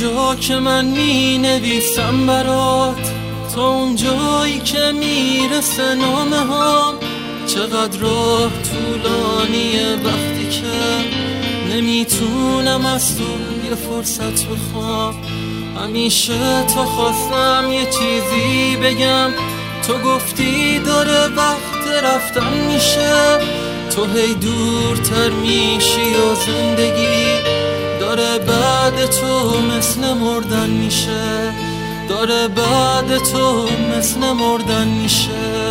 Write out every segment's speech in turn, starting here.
اونجا که من می نویسم برات، تا اونجایی که میرسه نامه هام. چقدر راه طولانیه وقتی که نمیتونم از تو یه فرصت بخوام. همیشه تا خواستم یه چیزی بگم، تو گفتی داره وقت رفتن میشه. تو هی دورتر میشی و زندگی داره بعد تو مثل مردن میشه، داره بعد تو مثل مردن میشه.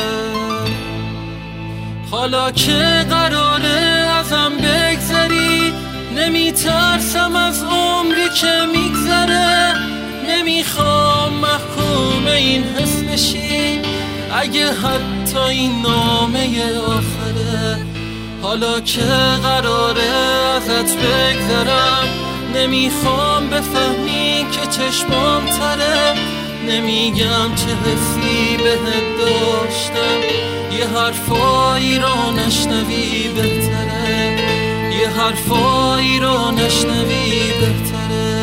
حالا که قراره ازم بگذری، نمیترسم از عمری که میگذره. نمیخوام محکوم این حس بشی اگه حتی این نامه آخره. حالا که قراره ازت بگذرم، نمیخوام بفهمی که چشمام تره. نمیگم چه حسی بهت داشتم، یه حرفایی رو نشنوی بهتره، یه حرفایی رو نشنوی بهتره.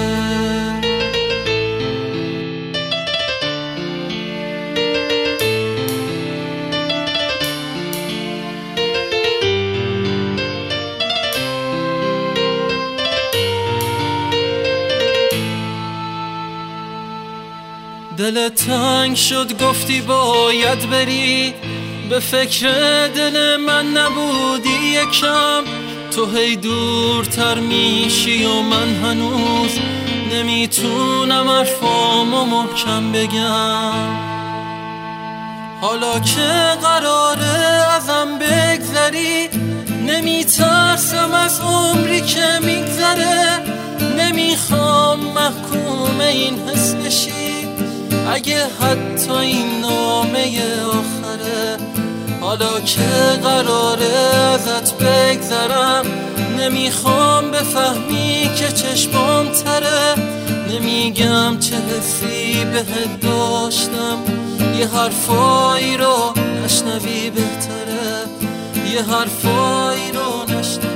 دلت تنگ شد گفتی باید بری، به فکر دل من نبودی یکم. تو هی دورتر میشی و من هنوز نمیتونم حرفامو محکم بگم. حالا که قراره ازم بگذری، نمیترسم از عمری که میگذره. نمیخوام محکوم این حس بشی اگه حتی این نامه آخره. حالا که قراره ازت بگذرم، نمیخوام بفهمی که چشمام تره. نمیگم چه حسی بهت داشتم، یه حرفایی رو نشنوی بهتره، یه حرفایی رو نشنوی.